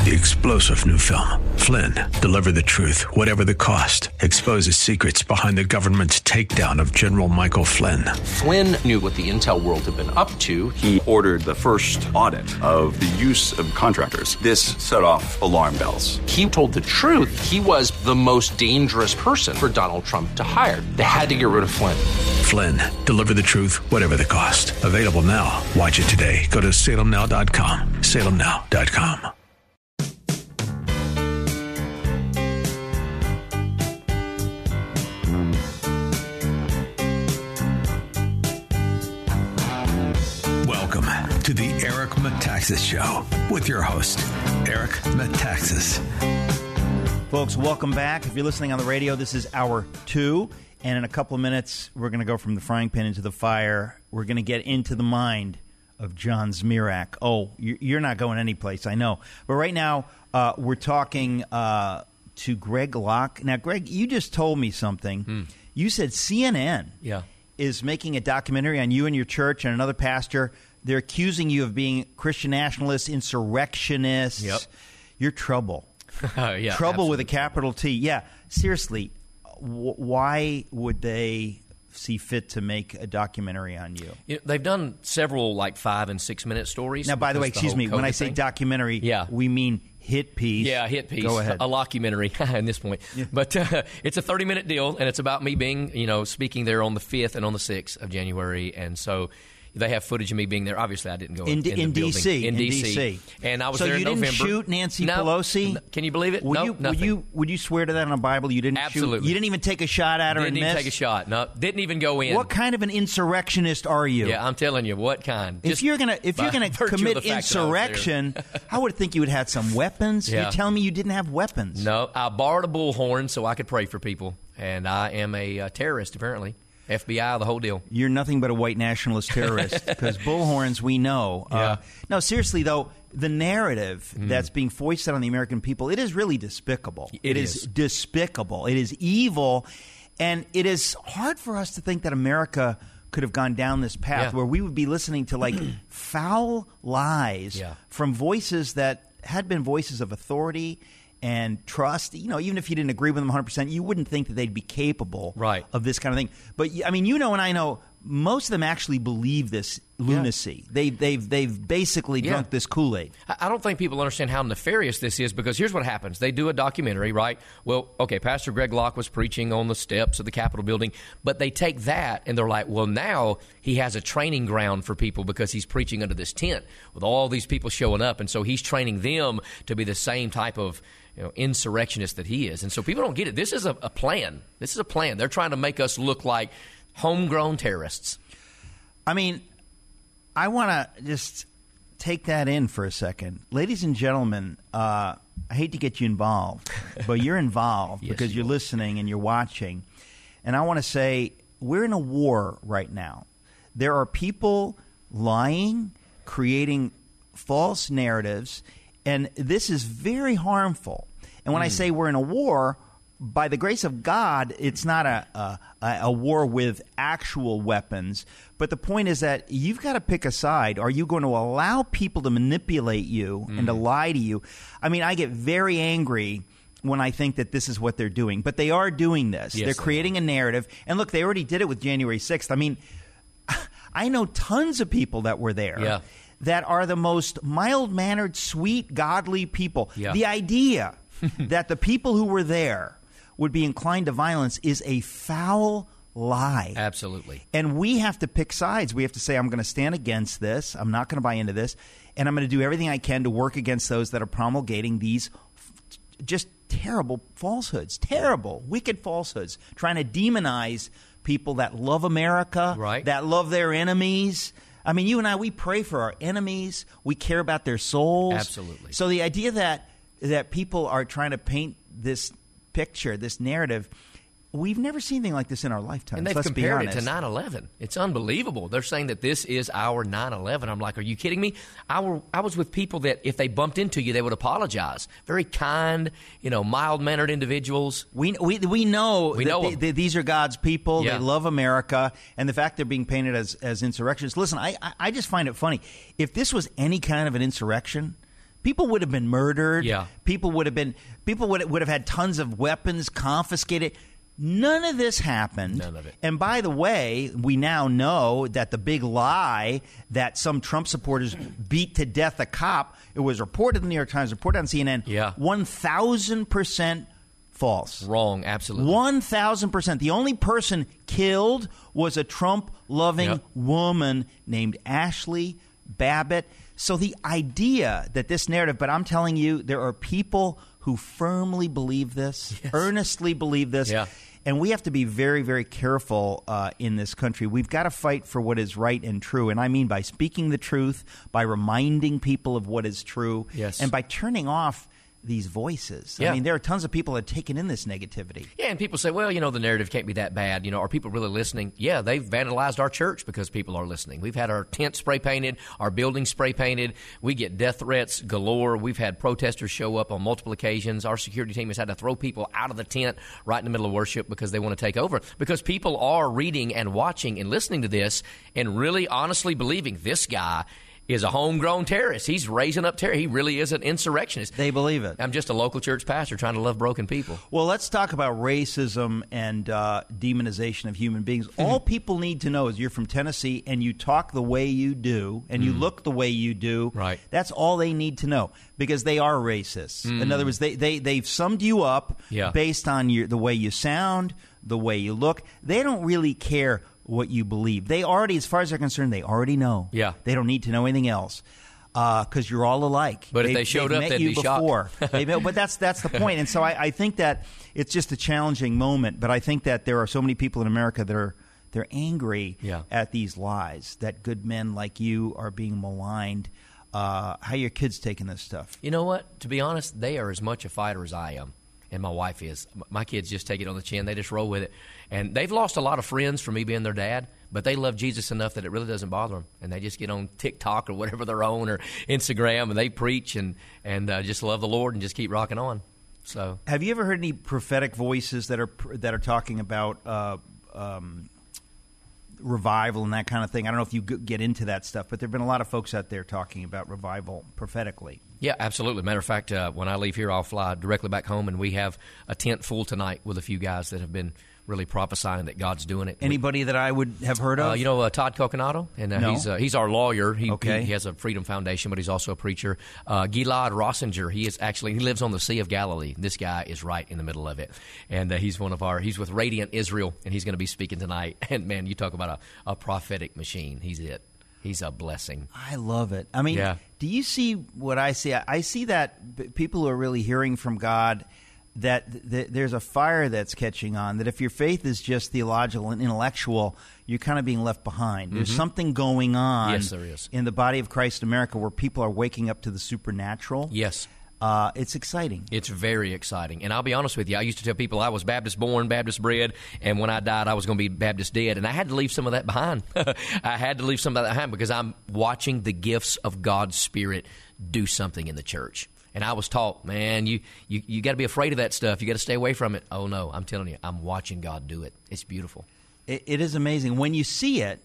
The explosive new film, Flynn, deliver the truth, whatever the cost, exposes secrets behind the government's takedown of General Michael Flynn. Flynn knew what the intel world had been up to. He ordered the first audit of the use of contractors. This set off alarm bells. He told the truth. He was the most dangerous person for Donald Trump to hire. They had to get rid of Flynn. Flynn, deliver the truth, whatever the cost. Available now. Watch it today. Go to salemnow.com. salemnow.com. Welcome to the Eric Metaxas Show with your host, Eric Metaxas. Folks, welcome back. If you're listening on the radio, this is hour 2. And in a couple of minutes, we're going to go from the frying pan into the fire. We're going to get into the mind of John Zmirak. Oh, you're not going anyplace, I know. But right now, we're talking to Greg Locke. Now, Greg, you just told me something. You said CNN is making a documentary on you and your church and another pastor. They're accusing you of being Christian nationalists, insurrectionists. Yep. You're trouble. Yeah, trouble absolutely. with a capital T. Yeah, seriously. Why would they see fit to make a documentary on you? You know, they've done several 5 and 6 minute stories. Now, by the way, excuse me, when I say documentary, we mean hit piece. Yeah, hit piece. Go ahead. A lockumentary at this point. Yeah. But it's a 30-minute deal, and it's about me being, speaking there on the 5th and on the 6th of January. And so they have footage of me being there. Obviously, I didn't go in the D.C. In D.C. And I was there in November. So you didn't shoot Nancy Pelosi? Can you believe it? Nothing. Would you swear to that on the Bible? You didn't Absolutely. shoot? You didn't even take a shot at her and miss? Didn't even take a shot. No, didn't even go in. What kind of an insurrectionist are you? Yeah, I'm telling you, what kind? If you're gonna commit insurrection, I would think you would have some weapons. Yeah. You're telling me you didn't have weapons? No, I borrowed a bullhorn so I could pray for people, and I am a terrorist apparently. FBI, the whole deal. You're nothing but a white nationalist terrorist because bullhorns, we know. Yeah. No, seriously, though, the narrative that's being foisted on the American people, it is really despicable. It is despicable. It is evil. And it is hard for us to think that America could have gone down this path where we would be listening to foul lies from voices that had been voices of authority and trust. Even if you didn't agree with them 100%, you wouldn't think that they'd be capable of this kind of thing. But I mean, and I know most of them actually believe this lunacy. Yeah. They've basically drunk this Kool-Aid. I don't think people understand how nefarious this is because here's what happens. They do a documentary, right? Well, okay, Pastor Greg Locke was preaching on the steps of the Capitol building, but they take that and they're like, well, now he has a training ground for people because he's preaching under this tent with all these people showing up, and so he's training them to be the same type of insurrectionist that he is. And so people don't get it. This is a plan. This is a plan. They're trying to make us look like homegrown terrorists. I mean, I want to just take that in for a second. Ladies and gentlemen, I hate to get you involved, but you're involved because you're listening and you're watching. And I want to say we're in a war right now. There are people lying, creating false narratives, and this is very harmful. And when I say we're in a war, by the grace of God, it's not a war with actual weapons. But the point is that you've got to pick a side. Are you going to allow people to manipulate you and to lie to you? I mean, I get very angry when I think that this is what they're doing. But they are doing this. Yes, they're creating a narrative. And look, they already did it with January 6th. I mean, I know tons of people that were there that are the most mild-mannered, sweet, godly people. Yeah. The idea that the people who were there would be inclined to violence is a foul lie. Absolutely. And we have to pick sides. We have to say, I'm going to stand against this. I'm not going to buy into this. And I'm going to do everything I can to work against those that are promulgating these just terrible falsehoods, terrible, wicked falsehoods, trying to demonize people that love America, that love their enemies. I mean, you and I, we pray for our enemies. We care about their souls. Absolutely. So the idea that people are trying to paint this picture, this narrative, we've never seen anything like this in our lifetime. And they've compared it to 9/11. It's unbelievable. They're saying that this is our 9/11. I'm like, are you kidding me? I was with people that if they bumped into you, they would apologize. Very kind, mild-mannered individuals. We know these are God's people. Yeah. They love America. And the fact they're being painted as insurrectionists. Listen, I just find it funny. If this was any kind of an insurrection, people would have been murdered. Yeah. People would have had tons of weapons confiscated. None of this happened. None of it. And by the way, we now know that the big lie that some Trump supporters beat to death a cop, it was reported in the New York Times, reported on CNN, 1,000% false. Wrong, absolutely. 1,000%. The only person killed was a Trump-loving woman named Ashley Babbitt. So the idea that this narrative, but I'm telling you, there are people who firmly believe this, earnestly believe this. Yeah. And we have to be very, very careful in this country. We've got to fight for what is right and true. And I mean by speaking the truth, by reminding people of what is true, and by turning off these voices. Yeah. I mean, there are tons of people that are taking in this negativity. Yeah, and people say, well, the narrative can't be that bad. Are people really listening? Yeah, they've vandalized our church because people are listening. We've had our tent spray painted, our building spray painted. We get death threats galore. We've had protesters show up on multiple occasions. Our security team has had to throw people out of the tent right in the middle of worship because they want to take over. Because people are reading and watching and listening to this and really honestly believing this guy is a homegrown terrorist. He's raising up terror. He really is an insurrectionist. They believe it. I'm just a local church pastor trying to love broken people. Well, let's talk about racism and demonization of human beings. All people need to know is you're from Tennessee and you talk the way you do and you look the way you do. Right. That's all they need to know because they are racists. In other words, they've summed you up based on the way you sound, the way you look. They don't really care what you believe. They already, as far as they're concerned, they already know. Yeah. They don't need to know anything else because you're all alike. But if they showed up, they'd be shocked. But that's the point. And so I think that it's just a challenging moment. But I think that there are so many people in America that they're angry at these lies, that good men like you are being maligned. How are your kids taking this stuff? You know what? To be honest, they are as much a fighter as I am. And my wife is. My kids just take it on the chin. They just roll with it. And they've lost a lot of friends from me being their dad, but they love Jesus enough that it really doesn't bother them. And they just get on TikTok or whatever they're on or Instagram, and they preach and just love the Lord and just keep rocking on. So, have you ever heard any prophetic voices that are talking about revival and that kind of thing? I don't know if you get into that stuff, but there have been a lot of folks out there talking about revival prophetically. Yeah, absolutely. Matter of fact, when I leave here, I'll fly directly back home, and we have a tent full tonight with a few guys that have been really prophesying that God's doing it. Anybody that I would have heard of? Todd Coconato, and no. he's our lawyer. He has a Freedom Foundation, but he's also a preacher. Gilad Rossinger, he lives on the Sea of Galilee. This guy is right in the middle of it, and he's with Radiant Israel, and he's going to be speaking tonight. And man, you talk about a prophetic machine. He's it. He's a blessing. I love it. I mean, do you see what I see? I see that people who are really hearing from God, that there's a fire that's catching on, that if your faith is just theological and intellectual, you're kind of being left behind. There's something going on yes, there is. In the body of Christ in America where people are waking up to the supernatural. Yes. It's exciting. It's very exciting. And I'll be honest with you, I used to tell people I was Baptist born, Baptist bred, and when I died, I was going to be Baptist dead. And I had to leave some of that behind. I had to leave some of that behind because I'm watching the gifts of God's Spirit do something in the church. And I was taught, man, you got to be afraid of that stuff. You got to stay away from it. Oh, no, I'm telling you, I'm watching God do it. It's beautiful. It is amazing. When you see it,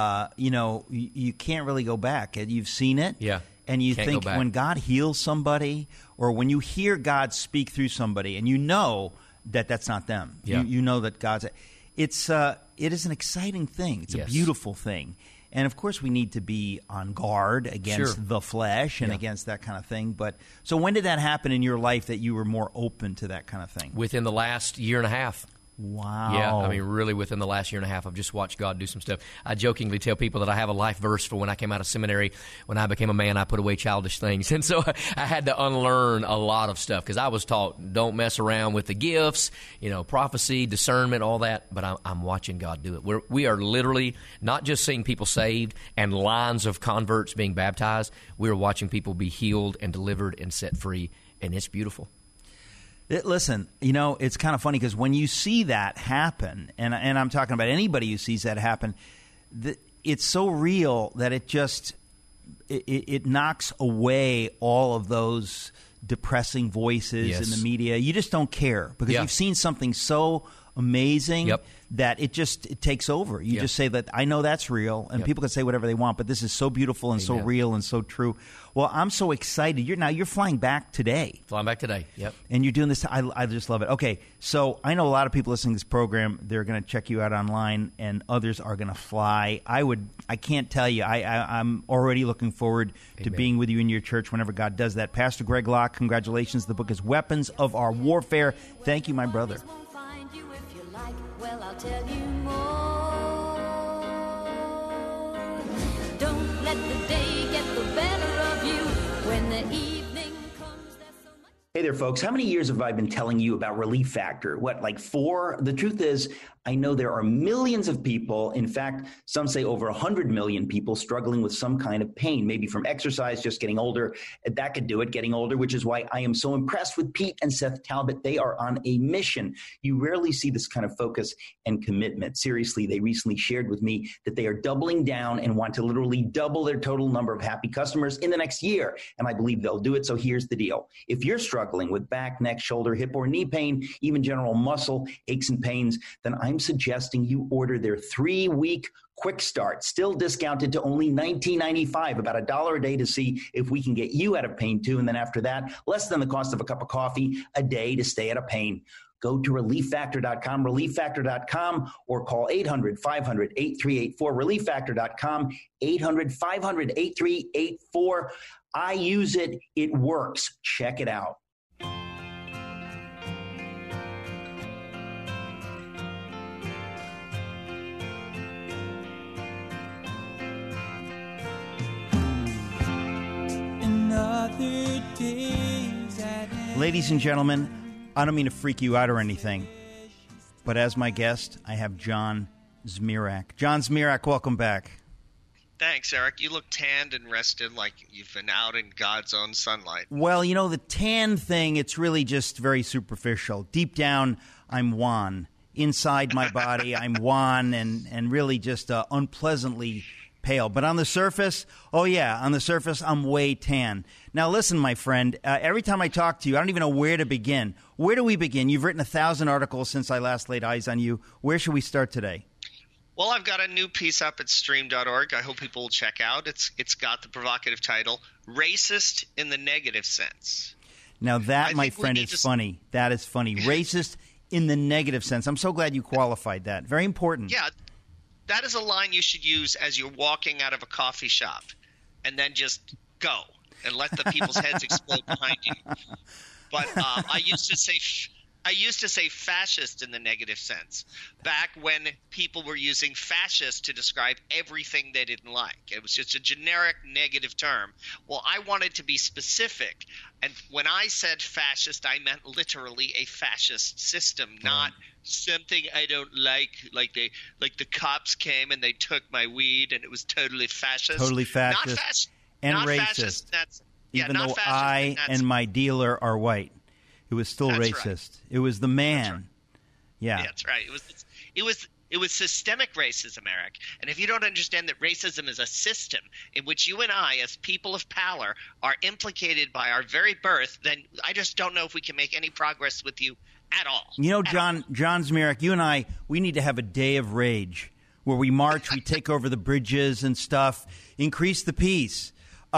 you can't really go back. You've seen it. Yeah. And you think when God heals somebody or when you hear God speak through somebody and you know that that's not them. Yeah. You know that God's – it is an exciting thing. It's a beautiful thing. And, of course, we need to be on guard against the flesh and against that kind of thing. But so when did that happen in your life that you were more open to that kind of thing? Within the last year and a half. Wow. Yeah, I mean, really within the last year and a half, I've just watched God do some stuff. I jokingly tell people that I have a life verse for when I came out of seminary. When I became a man, I put away childish things. And so I had to unlearn a lot of stuff because I was taught don't mess around with the gifts, prophecy, discernment, all that. But I'm watching God do it. We are literally not just seeing people saved and lines of converts being baptized. We are watching people be healed and delivered and set free, and it's beautiful. Listen, it's kind of funny because when you see that happen, and I'm talking about anybody who sees that happen, it's so real that it just it knocks away all of those depressing voices in the media. You just don't care because you've seen something so amazing Yep. that it takes over. You just say that, I know that's real, and people can say whatever they want, but this is so beautiful and so real and so true. Well, I'm so excited. You're flying back today. Flying back today, yep. And you're doing this. I just love it. Okay, so I know a lot of people listening to this program, they're going to check you out online, and others are going to fly. I can't tell you. I'm already looking forward to being with you in your church whenever God does that. Pastor Greg Locke, congratulations. The book is Weapons of Our Warfare. Thank you, my brother. Well, I'll tell you more. Don't let the day get the better of you. When the evening comes, there's so much. Hey there, folks. How many years have I been telling you about Relief Factor? What, like 4? The truth is, I know there are millions of people, in fact, some say over 100 million people struggling with some kind of pain, maybe from exercise, just getting older. That could do it, getting older, which is why I am so impressed with Pete and Seth Talbot. They are on a mission. You rarely see this kind of focus and commitment. Seriously, they recently shared with me that they are doubling down and want to literally double their total number of happy customers in the next year. And I believe they'll do it. So here's the deal. If you're struggling with back, neck, shoulder, hip, or knee pain, even general muscle aches and pains, then I'm suggesting you order their 3-week quick start, still discounted to only $19.95, about $1 a day, to see if we can get you out of pain too. And then after that, less than the cost of a cup of coffee a day to stay out of pain. Go to ReliefFactor.com, ReliefFactor.com, or call 800-500-8384, ReliefFactor.com, 800-500-8384. I use it. It works. Check it out. Ladies and gentlemen, I don't mean to freak you out or anything, but as my guest, I have John Zmirak. John Zmirak, welcome back. Thanks, Eric. You look tanned and rested like you've been out in God's own sunlight. Well, the tan thing, it's really just very superficial. Deep down, I'm Juan. Inside my body, I'm Juan, and really just unpleasantly pale. But on the surface, I'm way tan. Now, listen, my friend, every time I talk to you, I don't even know where to begin. Where do we begin? You've written 1,000 articles since I last laid eyes on you. Where should we start today? Well, I've got a new piece up at stream.org. I hope people will check out. It's got the provocative title, Racist in the Negative Sense. Now that, my friend, is funny. That is funny. Racist in the negative sense. I'm so glad you qualified that. Very important. Yeah. That is a line you should use as you're walking out of a coffee shop, and then just go and let the people's heads explode behind you. But I used to say fascist in the negative sense back when people were using fascist to describe everything they didn't like. It was just a generic negative term. Well, I wanted to be specific, and when I said fascist, I meant literally a fascist system, not something I don't like the cops came and they took my weed and it was totally fascist. Totally fascist. Not fascist. And not racist. Fascist. Even though I and my dealer are white. It was still racist. Right. It was the man. Right. Yeah. That's right. It was systemic racism, Eric. And if you don't understand that racism is a system in which you and I, as people of power, are implicated by our very birth, then I just don't know if we can make any progress with you at all. John Zmirak, you and I, we need to have a day of rage where we march, we take over the bridges and stuff, increase the peace.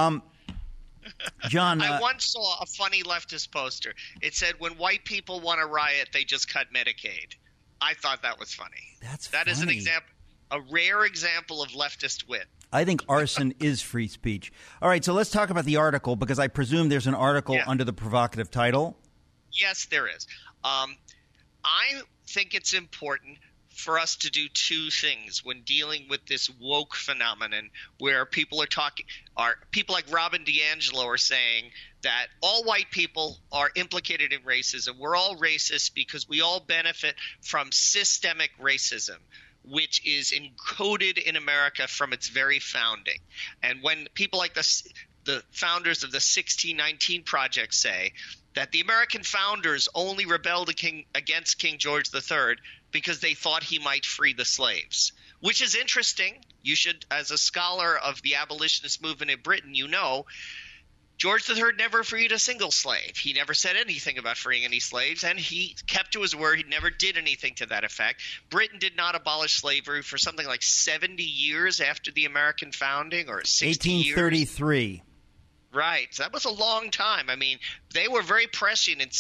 John, I once saw a funny leftist poster. It said, when white people want to riot, they just cut Medicaid. I thought that was funny. That is an example, a rare example of leftist wit. I think arson is free speech. All right, so let's talk about the article, because I presume there's an article under the provocative title. Yes, there is. I think it's important for us to do two things when dealing with this woke phenomenon, where people people like Robin DiAngelo are saying that all white people are implicated in racism. We're all racist because we all benefit from systemic racism, which is encoded in America from its very founding. And when people like the founders of the 1619 Project say that the American founders only rebelled against King George III because they thought he might free the slaves, which is interesting. You should, as a scholar of the abolitionist movement in Britain, George III never freed a single slave. He never said anything about freeing any slaves, and he kept to his word. He never did anything to that effect. Britain did not abolish slavery for something like 70 years after the American founding, or 60 years. 1833. Right. So that was a long time. I mean, they were very prescient in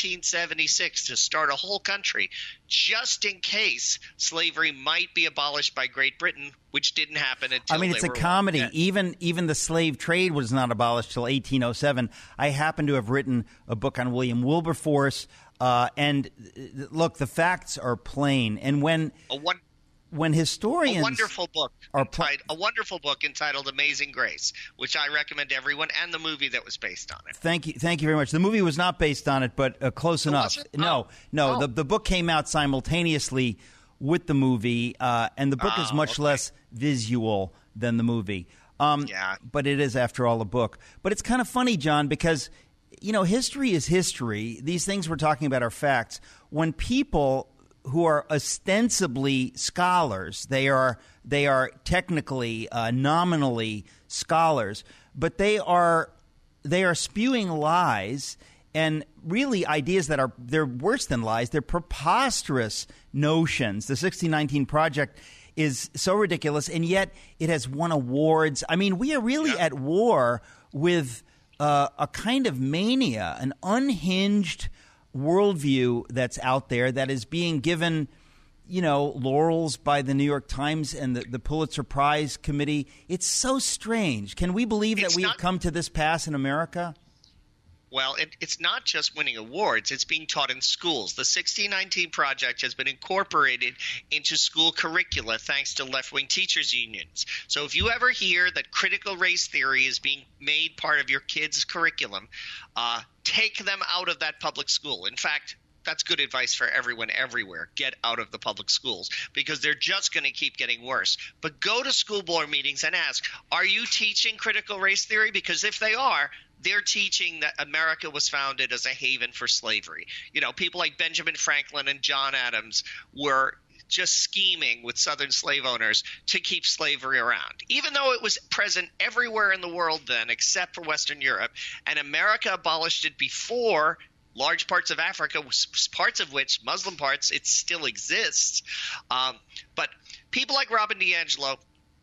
1776 to start a whole country just in case slavery might be abolished by Great Britain, which didn't happen until it's a comedy. Even the slave trade was not abolished till 1807. I happen to have written a book on William Wilberforce, and look, the facts are plain. And when historians a wonderful book entitled Amazing Grace, which I recommend to everyone, and the movie that was based on it. Thank you very much. The movie was not based on it, but close enough. No. The book came out simultaneously with the movie, and the book is much less visual than the movie. But it is, after all, a book. But it's kind of funny, John, because history is history. These things we're talking about are facts. When people who are ostensibly scholars, they are technically, nominally scholars, but they are spewing lies, and really ideas they're worse than lies. They're preposterous notions. The 1619 Project is so ridiculous, and yet it has won awards. I mean, we are really at war with a kind of mania, an unhinged worldview that's out there that is being given, laurels by the New York Times and the Pulitzer Prize Committee. It's so strange. Can we believe that we have come to this pass in America? Well, it's not just winning awards. It's being taught in schools. The 1619 Project has been incorporated into school curricula thanks to left-wing teachers' unions. So if you ever hear that critical race theory is being made part of your kids' curriculum, take them out of that public school. In fact, that's good advice for everyone everywhere. Get out of the public schools because they're just going to keep getting worse. But go to school board meetings and ask, are you teaching critical race theory? Because if they are, they're teaching that America was founded as a haven for slavery. People like Benjamin Franklin and John Adams were just scheming with Southern slave owners to keep slavery around, even though it was present everywhere in the world then except for Western Europe, and America abolished it before large parts of Africa, parts of which, Muslim parts, it still exists. But people like Robin DiAngelo,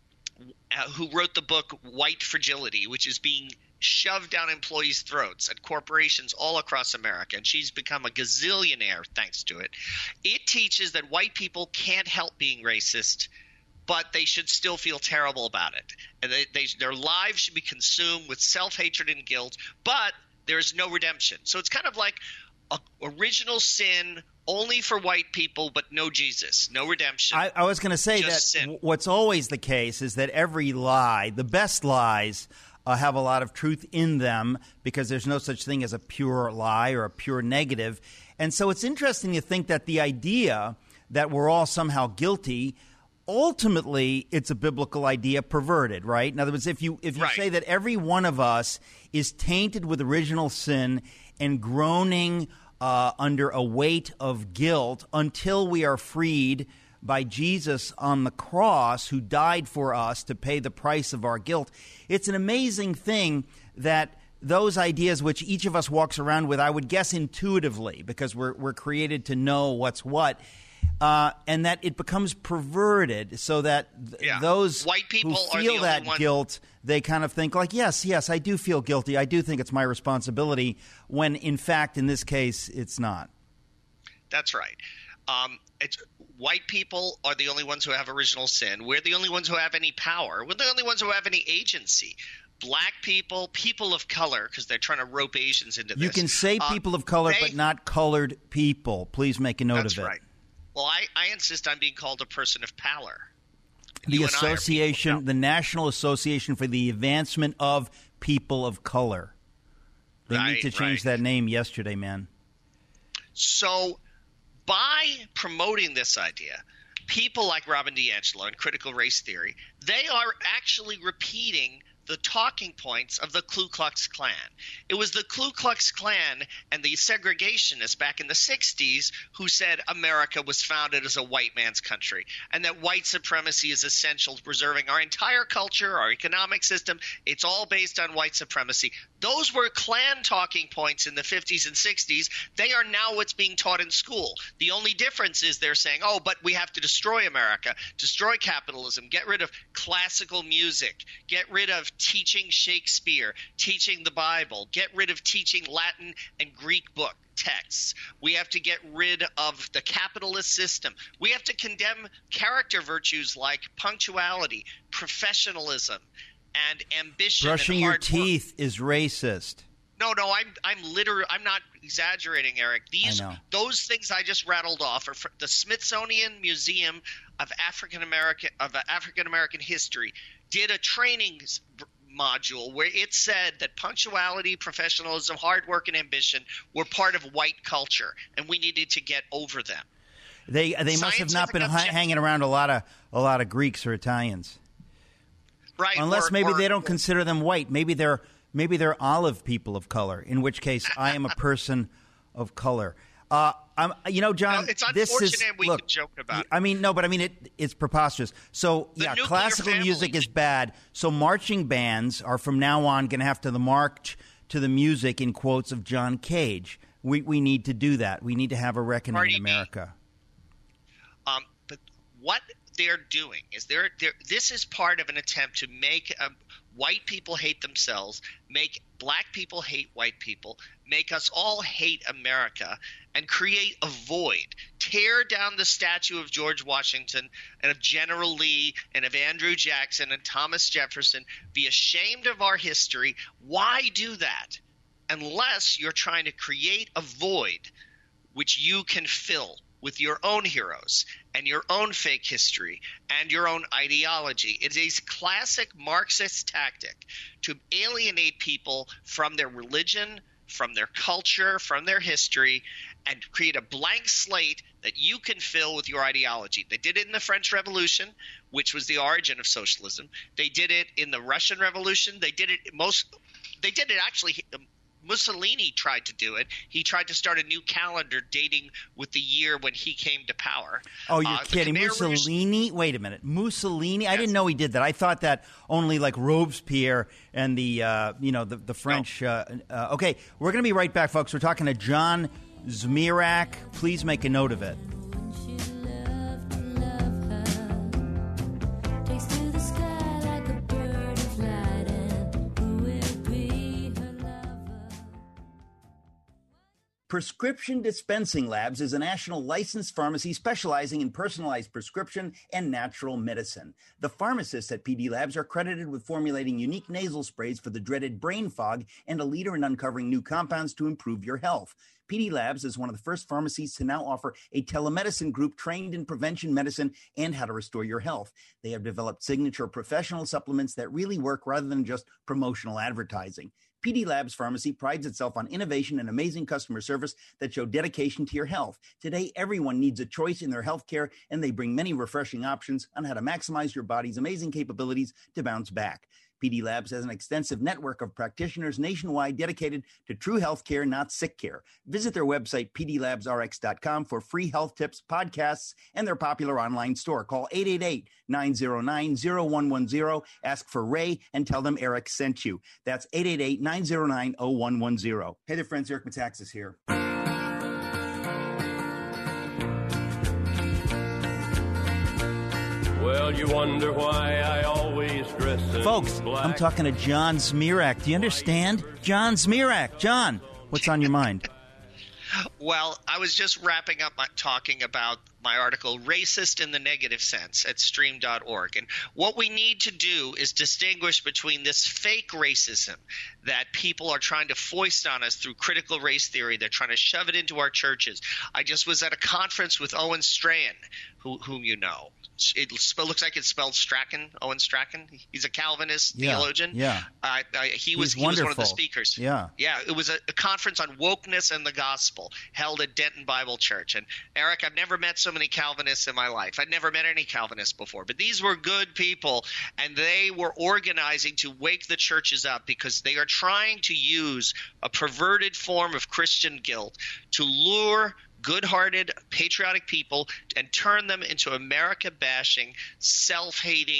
who wrote the book White Fragility, which is being shoved down employees' throats at corporations all across America, and she's become a gazillionaire thanks to it. It teaches that white people can't help being racist, but they should still feel terrible about it. And their lives should be consumed with self-hatred and guilt, but there's no redemption. So it's kind of like original sin only for white people, but no Jesus, no redemption. I was going to say that sin. What's always the case is that every lie, the best lies, have a lot of truth in them because there's no such thing as a pure lie or a pure negative. And so it's interesting to think that the idea that we're all somehow guilty, ultimately it's a biblical idea perverted, right? In other words, if you right. say that every one of us is tainted with original sin and groaning under a weight of guilt until we are freed by Jesus on the cross, who died for us to pay the price of our guilt. It's an amazing thing that those ideas which each of us walks around with, I would guess intuitively, because we're created to know what's what, and that it becomes perverted so that those white people who feel that guilt, they kind of think like, yes, I do feel guilty. I do think it's my responsibility, when in fact, in this case, it's not. That's right. White people are the only ones who have original sin. We're the only ones who have any power. We're the only ones who have any agency. Black people, people of color, because they're trying to rope Asians into this. You can say people of color, but not colored people. Please make a note of it. That's right. Well, I insist on being called a person of power. The association, the National Association for the Advancement of People of Color. They need to change that name yesterday, man. So by promoting this idea, people like Robin DiAngelo and critical race theory, they are actually repeating the talking points of the Ku Klux Klan. It was the Ku Klux Klan and the segregationists back in the 60s who said America was founded as a white man's country and that white supremacy is essential to preserving our entire culture, our economic system. It's all based on white supremacy. Those were Klan talking points in the 50s and 60s. They are now what's being taught in school. The only difference is they're saying, oh, but we have to destroy America, destroy capitalism, get rid of classical music, get rid of teaching Shakespeare, teaching the Bible, get rid of teaching Latin and Greek book texts. We have to get rid of the capitalist system. We have to condemn character virtues like punctuality, professionalism, and ambition. Brushing and your hard teeth is racist. No, I'm not exaggerating, Eric. Those things I just rattled off are the Smithsonian Museum of African American History did a training module where it said that punctuality, professionalism, hard work, and ambition were part of white culture, and we needed to get over them. They must have not been hanging around a lot of Greeks or Italians, right? Unless maybe they don't consider them white. Maybe they're olive people of color. In which case, I am a person of color. John, it's unfortunate we can joke about it. It's preposterous. So, classical music is bad. So marching bands are from now on going to have to march to the music, in quotes, of John Cage. We need to do that. We need to have a reckoning in America. But what they're doing is this is part of an attempt to make white people hate themselves, make black people hate white people, make us all hate America, and create a void. Tear down the statue of George Washington and of General Lee and of Andrew Jackson and Thomas Jefferson. Be ashamed of our history. Why do that? Unless you're trying to create a void which you can fill with your own heroes and your own fake history and your own ideology. It is a classic Marxist tactic to alienate people from their religion, from their culture, from their history, and create a blank slate that you can fill with your ideology. They did it in the French Revolution, which was the origin of socialism. They did it in the Russian Revolution. They did it actually. Mussolini tried to do it. He tried to start a new calendar dating with the year when he came to power. Oh, you're kidding. Mussolini? Wait a minute. Mussolini? Yes. I didn't know he did that. I thought that only like Robespierre and the French. No. Okay, we're going to be right back, folks. We're talking to John Zmirak. Please make a note of it. Prescription Dispensing Labs is a national licensed pharmacy specializing in personalized prescription and natural medicine. The pharmacists at PD Labs are credited with formulating unique nasal sprays for the dreaded brain fog and a leader in uncovering new compounds to improve your health. PD Labs is one of the first pharmacies to now offer a telemedicine group trained in prevention medicine and how to restore your health. They have developed signature professional supplements that really work rather than just promotional advertising. PD Labs Pharmacy prides itself on innovation and amazing customer service that show dedication to your health. Today, everyone needs a choice in their health care, and they bring many refreshing options on how to maximize your body's amazing capabilities to bounce back. PD Labs has an extensive network of practitioners nationwide dedicated to true health care, not sick care. Visit their website, pdlabsrx.com, for free health tips, podcasts, and their popular online store. Call 888-909-0110. Ask for Ray and tell them Eric sent you. That's 888-909-0110. Hey there, friends. Eric Metaxas here. Well, you wonder why I always dress in Folks, black. I'm talking to John Zmirak. Do you understand? John Zmirak. John, what's on your mind? Well, I was just wrapping up talking about my article, Racist in the Negative Sense, at stream.org. And what we need to do is distinguish between this fake racism that people are trying to foist on us through critical race theory. They're trying to shove it into our churches. I just was at a conference with Owen Strachan, whom you know. It looks like it's spelled Strachan, Owen Strachan. He's a Calvinist theologian. Yeah. He was one of the speakers. Yeah. It was a conference on wokeness and the gospel held at Denton Bible Church. And Eric, I've never met so many Calvinists in my life. I'd never met any Calvinists before. But these were good people, and they were organizing to wake the churches up because they are trying to use a perverted form of Christian guilt to lure good-hearted, patriotic people and turn them into America-bashing, self-hating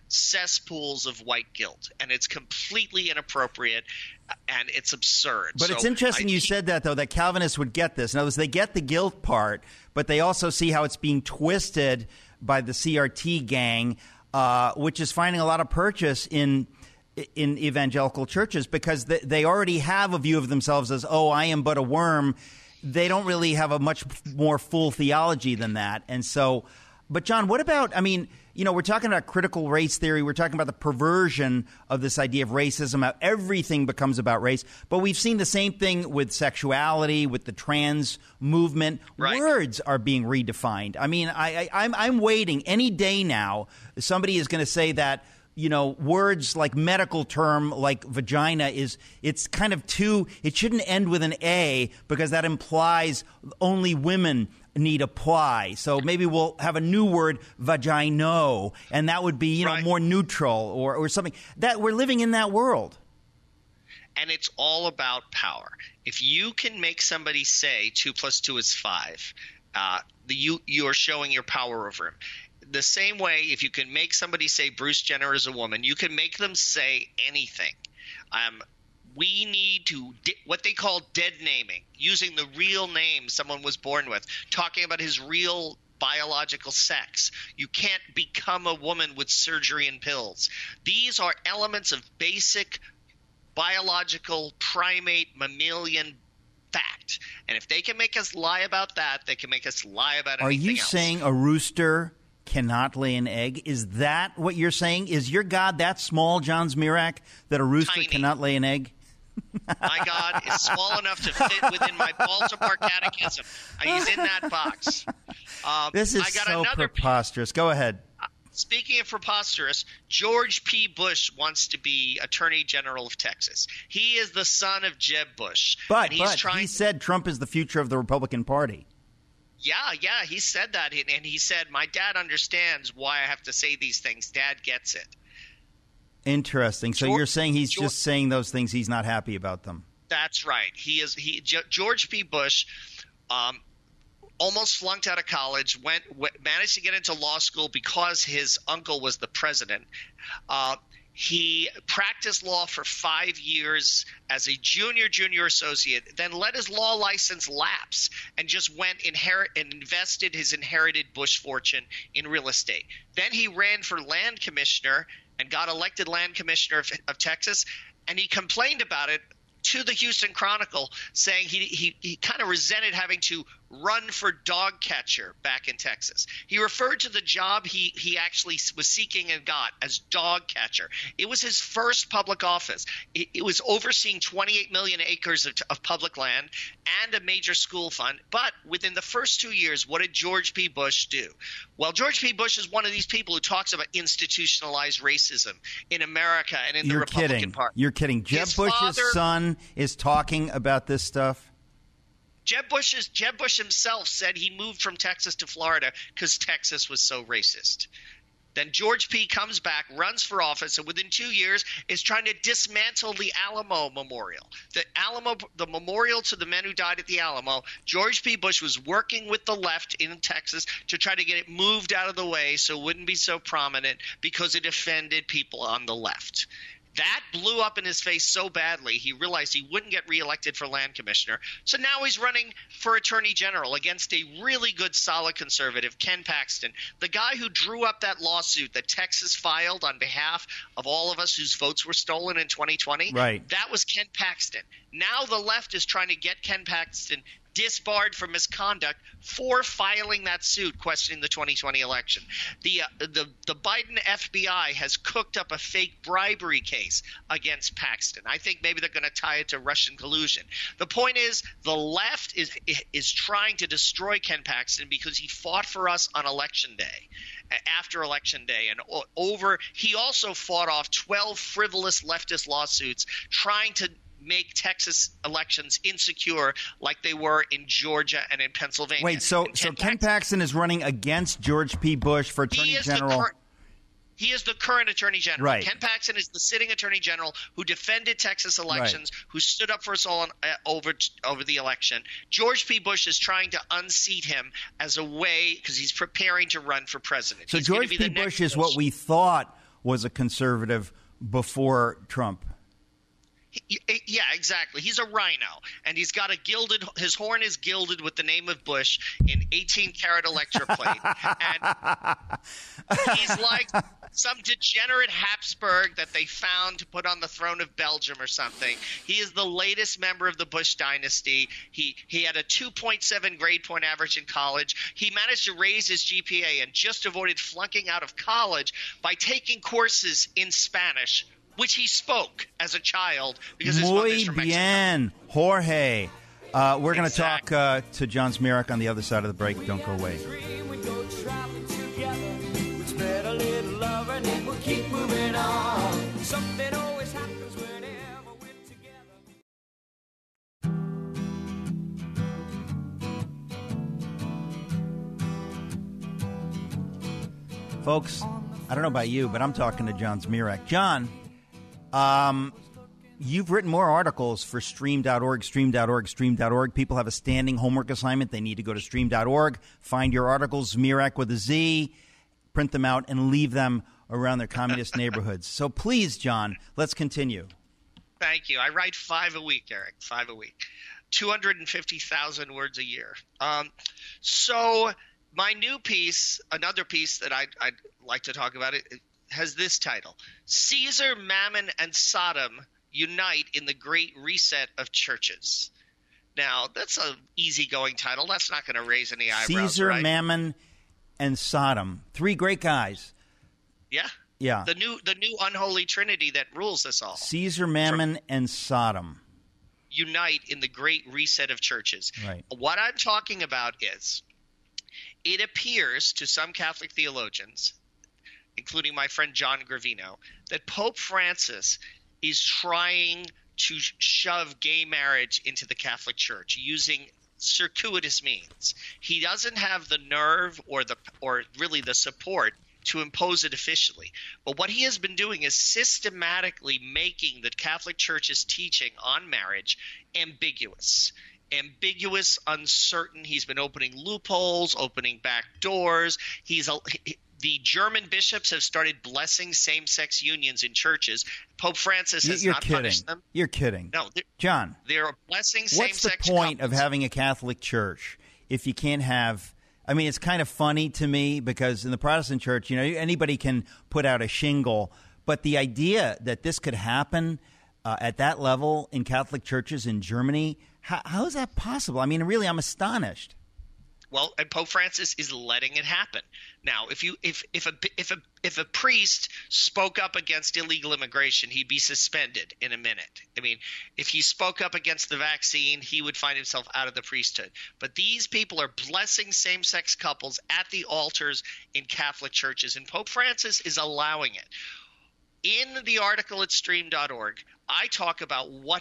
cesspools of white guilt, and it's completely inappropriate and it's absurd. But it's interesting you said that, though, that Calvinists would get this. In other words, they get the guilt part, but they also see how it's being twisted by the CRT gang, which is finding a lot of purchase in evangelical churches because they already have a view of themselves as, oh, I am but a worm. They don't really have a much more full theology than that. And so, but John, what about, I mean, you know, we're talking about critical race theory. We're talking about the perversion of this idea of racism, how everything becomes about race. But we've seen the same thing with sexuality, with the trans movement. Right. Words are being redefined. I mean, I'm waiting any day now. Somebody is going to say that, you know, words like medical term like vagina it's kind of it shouldn't end with an A because that implies only women need apply. So maybe we'll have a new word, vagino, and that would be, you know, more neutral or something. That we're living in that world. And it's all about power. If you can make somebody say 2 + 2 is 5, you are showing your power over him. The same way, if you can make somebody say Bruce Jenner is a woman, you can make them say anything. We need to what they call dead naming, using the real name someone was born with, talking about his real biological sex. You can't become a woman with surgery and pills. These are elements of basic biological primate mammalian fact. And if they can make us lie about that, they can make us lie about anything else. Are you saying a rooster cannot lay an egg? Is that what you're saying? Is your God that small, John Zmirak, that a rooster cannot lay an egg? My God is small enough to fit within my Baltimore Catechism. He's in that box. This is so preposterous. Go ahead. Speaking of preposterous, George P. Bush wants to be Attorney General of Texas. He is the son of Jeb Bush. But he said Trump is the future of the Republican Party. Yeah, he said that. And he said, my dad understands why I have to say these things. Dad gets it. Interesting. So you're saying he's just saying those things, he's not happy about them. That's right. George P. Bush almost flunked out of college, managed to get into law school because his uncle was the president. He practiced law for 5 years as a junior associate, then let his law license lapse and just went and invested his inherited Bush fortune in real estate. Then he ran for land commissioner and got elected land commissioner of Texas, and he complained about it to the Houston Chronicle, saying he kind of resented having to run for dog catcher back in Texas. He referred to the job he actually was seeking and got as dog catcher. It was his first public office. It was overseeing 28 million acres of public land and a major school fund. But within the first 2 years, what did George P. Bush do? Well, George P. Bush is one of these people who talks about institutionalized racism in America and in the Republican Party. You're kidding. Jeb Bush's son is talking about this stuff? Jeb Bush himself said he moved from Texas to Florida because Texas was so racist. Then George P. comes back, runs for office, and within 2 years is trying to dismantle the Alamo Memorial. The memorial to the men who died at the Alamo, George P. Bush was working with the left in Texas to try to get it moved out of the way so it wouldn't be so prominent because it offended people on the left. That blew up in his face so badly, he realized he wouldn't get reelected for land commissioner. So now he's running for attorney general against a really good, solid conservative, Ken Paxton, the guy who drew up that lawsuit that Texas filed on behalf of all of us whose votes were stolen in 2020. Right. That was Ken Paxton. Now the left is trying to get Ken Paxton disbarred for misconduct for filing that suit questioning the 2020 election. The Biden FBI has cooked up a fake bribery case against Paxton. I think maybe they're going to tie it to Russian collusion. The point is the left is trying to destroy Ken Paxton because he fought for us on Election Day. After Election Day, and he also fought off 12 frivolous leftist lawsuits trying to make Texas elections insecure like they were in Georgia and in Pennsylvania. Wait, so Ken Paxton is running against George P. Bush for Attorney General? He is the current Attorney General. Right. Ken Paxton is the sitting Attorney General who defended Texas elections, who stood up for us all over the election. George P. Bush is trying to unseat him as a way – because he's preparing to run for president. So George P. Bush is what we thought was a conservative before Trump. Yeah, exactly. He's a rhino, and he's got his horn is gilded with the name of Bush in 18-karat electroplate. And he's like some degenerate Habsburg that they found to put on the throne of Belgium or something. He is the latest member of the Bush dynasty. He had a 2.7 grade point average in college. He managed to raise his GPA and just avoided flunking out of college by taking courses in Spanish, which he spoke as a child because his mother's from Mexico. Bien, Jorge. We're going to talk to John Zmirak on the other side of the break. Don't go away. Folks, I don't know about you, but I'm talking to John Zmirak. John, you've written more articles for stream.org, stream.org. People have a standing homework assignment. They need to go to stream.org, find your articles, Zmirak with a Z, print them out, and leave them around their communist neighborhoods. So please, John, let's continue. Thank you. I write 5 a week, Eric, 5 a week. 250,000 words a year. So my new piece, another piece that I'd like to talk about, it has this title: Caesar, Mammon, and Sodom unite in the Great Reset of Churches. Now, that's an easygoing title. That's not going to raise any eyebrows, Caesar, right? Mammon, and Sodom. 3 great guys. Yeah. Yeah. The new unholy trinity that rules us all. Caesar, Mammon, and Sodom unite in the Great Reset of Churches. Right. What I'm talking about is, it appears to some Catholic theologians, including my friend John Gravino, that Pope Francis is trying to shove gay marriage into the Catholic Church using circuitous means. He doesn't have the nerve or really the support to impose it officially. But what he has been doing is systematically making the Catholic Church's teaching on marriage ambiguous, uncertain. He's been opening loopholes, opening back doors. The German bishops have started blessing same-sex unions in churches. Pope Francis has not punished them. You're kidding. No, John. They're blessing same-sex What's the point couples of having a Catholic church if you can't have – I mean, it's kind of funny to me because in the Protestant church, anybody can put out a shingle. But the idea that this could happen at that level in Catholic churches in Germany, how is that possible? I mean, really, I'm astonished. Well, and Pope Francis is letting it happen. Now, if a priest spoke up against illegal immigration, he'd be suspended in a minute. I mean, if he spoke up against the vaccine, he would find himself out of the priesthood. But these people are blessing same-sex couples at the altars in Catholic churches, and Pope Francis is allowing it. In the article at stream.org, I talk about what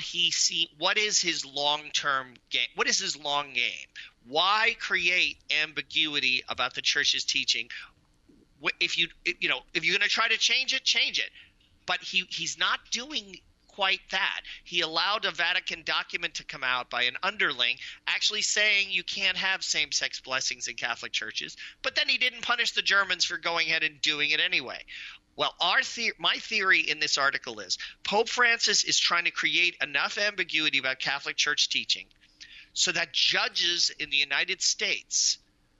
is his long-term game. What is his long game? Why create ambiguity about the church's teaching? If you're going to try to change it. But he's not doing quite that. He allowed a Vatican document to come out by an underling actually saying you can't have same-sex blessings in Catholic churches, but then he didn't punish the Germans for going ahead and doing it anyway. Well, my theory in this article is Pope Francis is trying to create enough ambiguity about Catholic Church teaching so that judges in the United States,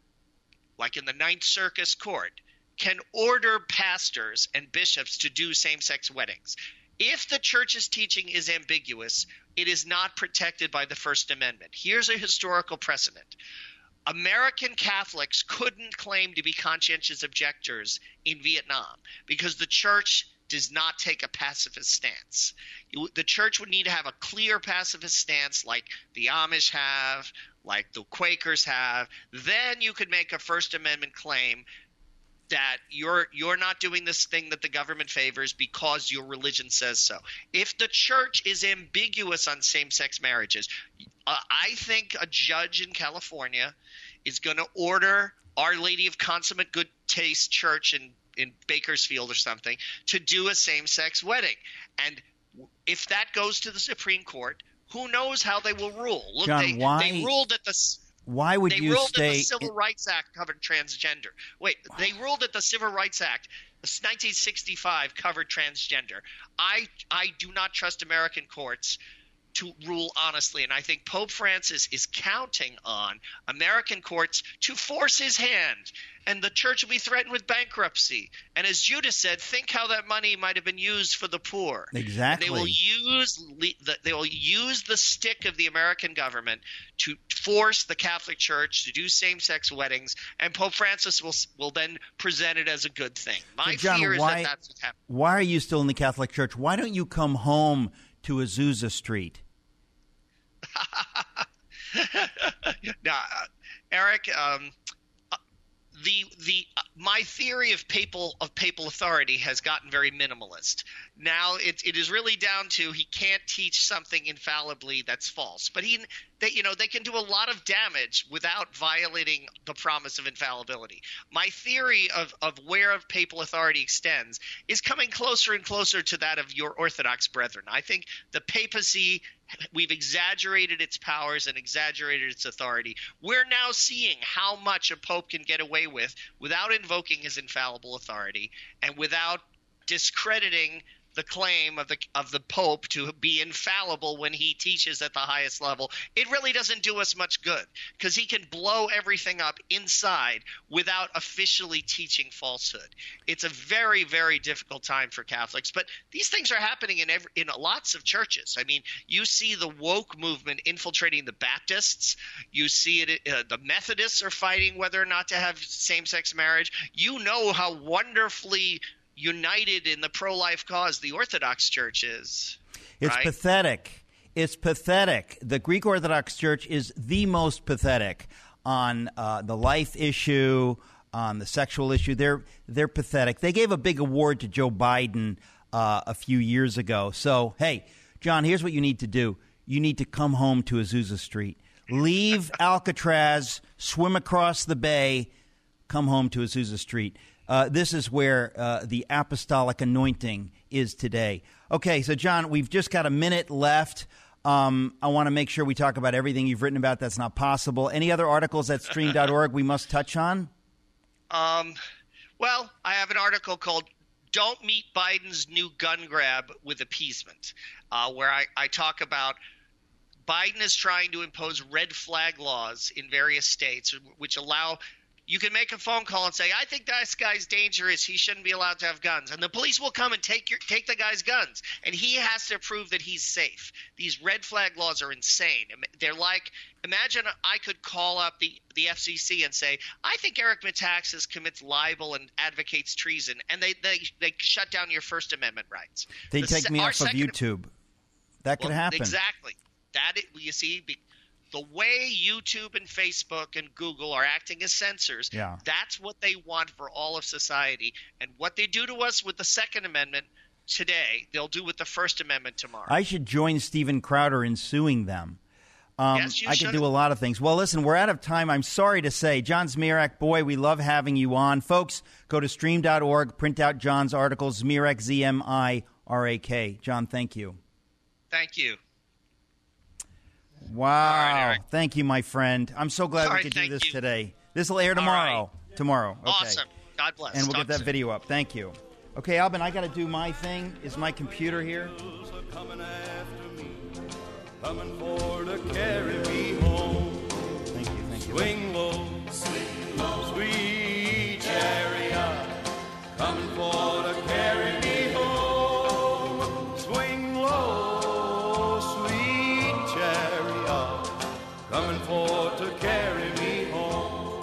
like in the Ninth Circus Court, can order pastors and bishops to do same-sex weddings. If the church's teaching is ambiguous, it is not protected by the First Amendment. Here's a historical precedent. American Catholics couldn't claim to be conscientious objectors in Vietnam because the church does not take a pacifist stance. The church would need to have a clear pacifist stance like the Amish have, like the Quakers have. Then you could make a First Amendment claim that you're not doing this thing that the government favors because your religion says so. If the church is ambiguous on same-sex marriages, I think a judge in California is going to order Our Lady of Consummate Good Taste Church in Bakersfield or something to do a same-sex wedding. And if that goes to the Supreme Court, who knows how they will rule? Look, John, they ruled at the Why would they you ruled stay? that the Civil Rights Act covered transgender. Wait, they ruled that the Civil Rights Act 1965 covered transgender. I do not trust American courts to rule honestly, and I think Pope Francis is counting on American courts to force his hand, and the church will be threatened with bankruptcy. And as Judas said, think how that money might have been used for the poor. Exactly. And they will use the stick of the American government to force the Catholic Church to do same-sex weddings, and Pope Francis will then present it as a good thing. My John, fear is that that's what's happening. Why are you still in the Catholic Church? Why don't you come home to Azusa Street? Now, Eric, my theory of papal authority has gotten very minimalist. Now it is really down to he can't teach something infallibly that's false, but they can do a lot of damage without violating the promise of infallibility. My theory of where papal authority extends is coming closer and closer to that of your Orthodox brethren. I think the papacy, we've exaggerated its powers and exaggerated its authority. We're now seeing how much a pope can get away with without invoking his infallible authority and without discrediting the claim of the Pope to be infallible when he teaches at the highest level. It really doesn't do us much good because he can blow everything up inside without officially teaching falsehood. It's a very, very difficult time for Catholics, but these things are happening in lots of churches. I mean, you see the woke movement infiltrating the Baptists. You see it. The Methodists are fighting whether or not to have same-sex marriage. You know how wonderfully united in the pro-life cause the Orthodox Church is. It's right? pathetic. It's pathetic. The Greek Orthodox Church is the most pathetic on the life issue, on the sexual issue. They're pathetic. They gave a big award to Joe Biden a few years ago. So, hey, John, here's what you need to do. You need to come home to Azusa Street. Leave Alcatraz, swim across the bay, come home to Azusa Street. This is where the apostolic anointing is today. Okay, so John, we've just got a minute left. I want to make sure we talk about everything you've written about that's not possible. Any other articles at stream.org we must touch on? Well, I have an article called Don't Meet Biden's New Gun Grab with Appeasement, where I talk about Biden is trying to impose red flag laws in various states which allow – you can make a phone call and say, I think this guy's dangerous. He shouldn't be allowed to have guns. And the police will come and take the guy's guns. And he has to prove that he's safe. These red flag laws are insane. They're like – imagine I could call up the FCC and say, I think Eric Metaxas commits libel and advocates treason. And they shut down your First Amendment rights. They take me off of YouTube. That could happen. Exactly. You see – the way YouTube and Facebook and Google are acting as censors, that's what they want for all of society. And what they do to us with the Second Amendment today, they'll do with the First Amendment tomorrow. I should join Steven Crowder in suing them. Yes, you I should. could do a lot of things. Well, listen, we're out of time. I'm sorry to say. John Zmirak, boy, we love having you on. Folks, go to stream.org, print out John's articles, Zmirak, Z-M-I-R-A-K. John, thank you. Thank you. Wow. Right, thank you, my friend. I'm so glad we could do this today. This will air tomorrow. Right. Tomorrow. Okay. Awesome. God bless. And we'll Talk get that soon. video up. Thank you. Okay, Alvin, I got to do my thing. Is my computer here? Coming after me, coming for to carry me home. Thank you. Swing low, sweet chariot, coming for to carry me home. Swing low, sweet chariot, coming for to carry me home.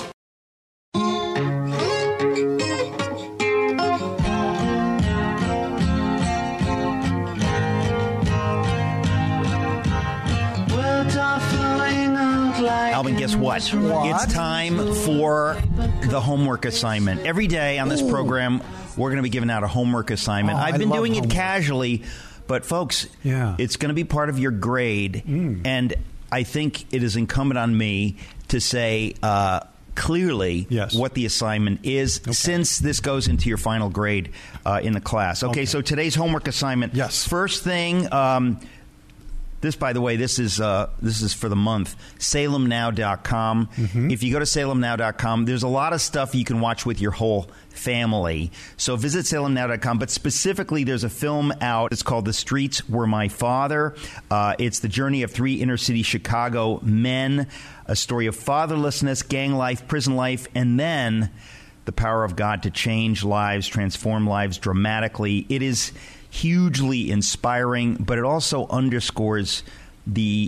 Alvin, guess what? It's time for the homework assignment. Every day on this program, we're going to be giving out a homework assignment. I've been doing it casually, but folks, it's going to be part of your grade. And I think it is incumbent on me to say clearly what the assignment is, since this goes into your final grade in the class. Okay, so today's homework assignment. First thing, This, by the way, this is for the month. SalemNow.com. If you go to SalemNow.com, there's a lot of stuff you can watch with your whole family. So visit SalemNow.com. But specifically, there's a film out. It's called The Streets Were My Father. It's the journey of 3 inner-city Chicago men, a story of fatherlessness, gang life, prison life, and then the power of God to change lives, transform lives dramatically. It is hugely inspiring, but it also underscores the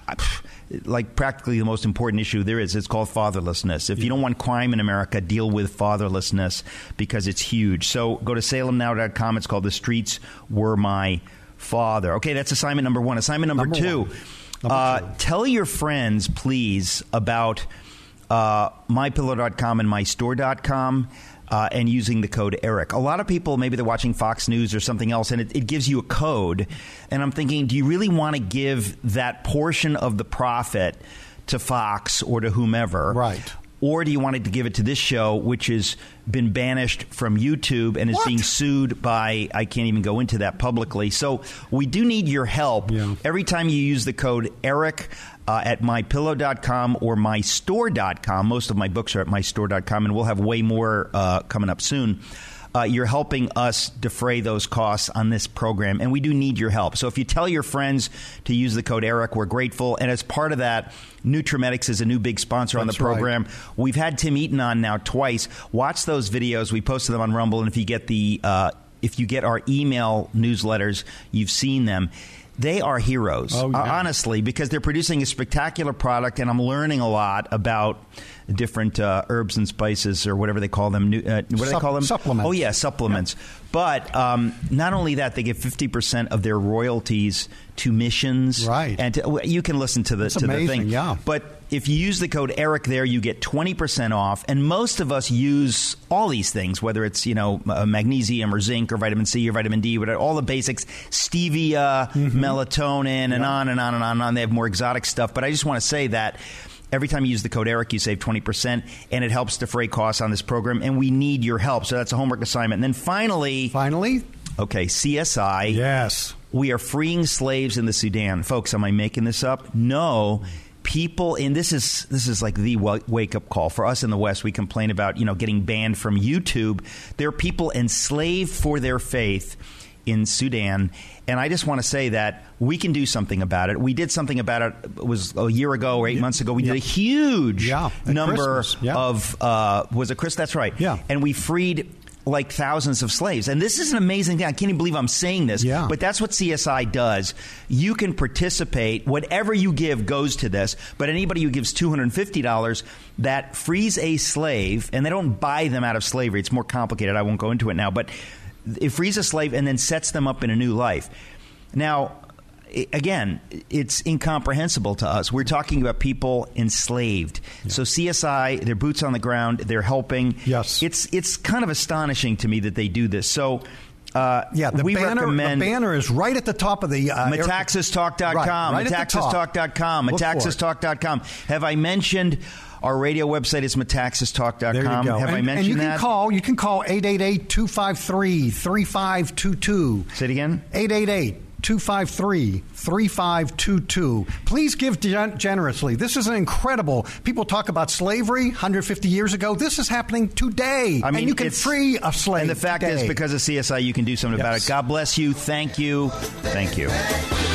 practically the most important issue there is. It's called fatherlessness. If you don't want crime in America, deal with fatherlessness because it's huge. So go to SalemNow.com. It's called The Streets Were My Father. Okay, that's assignment number 1. Assignment number 2. Tell your friends, please, about MyPillow.com and MyStore.com. And using the code ERIC. A lot of people, maybe they're watching Fox News or something else, and it gives you a code. And I'm thinking, do you really want to give that portion of the profit to Fox or to whomever? Right. Or do you want to give it to this show, which has been banished from YouTube and is being sued by, I can't even go into that publicly. So we do need your help. Yeah. Every time you use the code ERIC at MyPillow.com or MyStore.com, most of my books are at MyStore.com, and we'll have way more coming up soon. You're helping us defray those costs on this program, and we do need your help. So if you tell your friends to use the code ERIC, we're grateful. And as part of that, Nutramedics is a new big sponsor on the program. Right. We've had Tim Eaton on now twice. Watch those videos. We posted them on Rumble, and if you get our email newsletters, you've seen them. They are heroes, honestly, because they're producing a spectacular product, and I'm learning a lot about different herbs and spices, or whatever they call them. What do they call them? Supplements. Oh, yeah, supplements. Yeah. But not only that, they give 50% of their royalties to missions. Right. And you can listen to the thing. Yeah. But if you use the code ERIC there, you get 20% off. And most of us use all these things, whether it's, magnesium or zinc or vitamin C or vitamin D, whatever, all the basics, stevia, melatonin, and on and on and on and on. They have more exotic stuff. But I just want to say that every time you use the code ERIC, you save 20%, and it helps defray costs on this program. And we need your help. So that's a homework assignment. And then finally, okay, CSI. Yes. We are freeing slaves in the Sudan. Folks, am I making this up? No. People, and this is like the wake-up call. For us in the West, we complain about, getting banned from YouTube. There are people enslaved for their faith in Sudan. And I just want to say that we can do something about it. We did something about it. It was a year ago or 8 months ago. We did a huge number of, was it Chris? That's right. Yeah. And we freed like thousands of slaves. And this is an amazing thing. I can't even believe I'm saying this. Yeah. But that's what CSI does. You can participate. Whatever you give goes to this. But anybody who gives $250, that frees a slave. And they don't buy them out of slavery. It's more complicated. I won't go into it now. But it frees a slave and then sets them up in a new life. Now, again, it's incomprehensible to us. We're talking about people enslaved. Yeah. So CSI, they're boots on the ground. They're helping. Yes. It's kind of astonishing to me that they do this. So the banner is right at the top of the Metaxastalk.com. Right Metaxastalk.com. Metaxastalk.com. Have I mentioned our radio website is Metaxastalk.com? There you go. Have I mentioned that? You can call 888-253-3522. Say it again? 888-253-3522. Please give generously. This is incredible. People talk about slavery 150 years ago. This is happening today. I mean, and you can free a slave. And the fact is, because of CSI, you can do something about it. God bless you. Thank you. Thank you.